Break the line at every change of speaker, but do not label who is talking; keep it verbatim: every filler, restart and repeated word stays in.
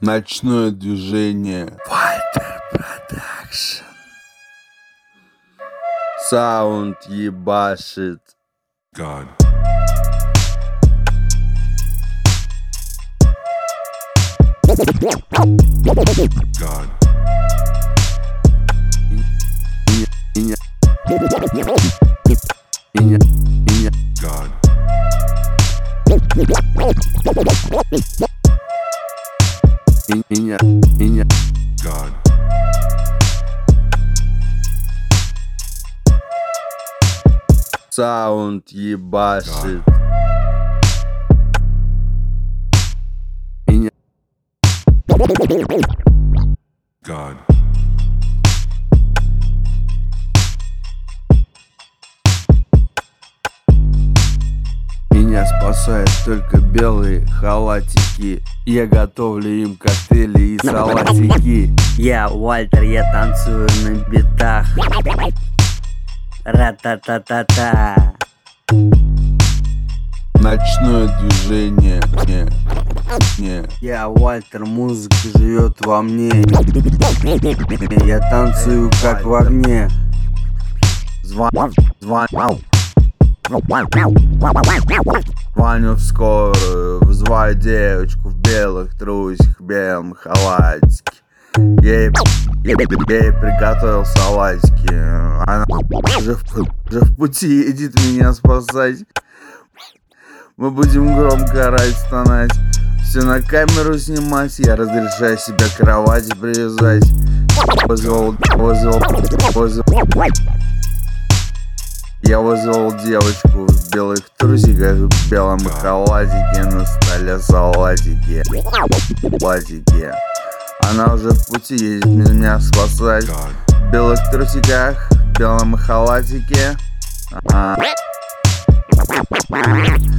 Ночное движение. Вальтер Продакшн. Саунд ебашит.
God. God.
Меня. Меня. Меня.
God.
Меня. Меня.
God.
Саунд ебашит.
God.
Меня.
God.
Меня спасают только белые халатики. Я готовлю им коктейли и салатики.
Я Вальтер, я танцую на битах. Ра-та-та-та-та.
Ночное движение. Не. Не. Я Вальтер, музыка живет во мне. Я танцую как в огне. Звон, звон, звоню в скорую, вызываю девочку в белых трусиках, белом халатике. Ей, ей, ей приготовил салатики. Она уже в, уже в пути едет меня спасать. Мы будем громко орать, стонать, все на камеру снимать. Я разрешаю себя к кровати привязать. Вызвал, вызвал, вызвал. Я вызвал девочку в белых трусиках, в белом халатике, на столе салатики. Салатики. Она уже в пути едет меня спасать. В белых трусиках, в белом халатике. А-а.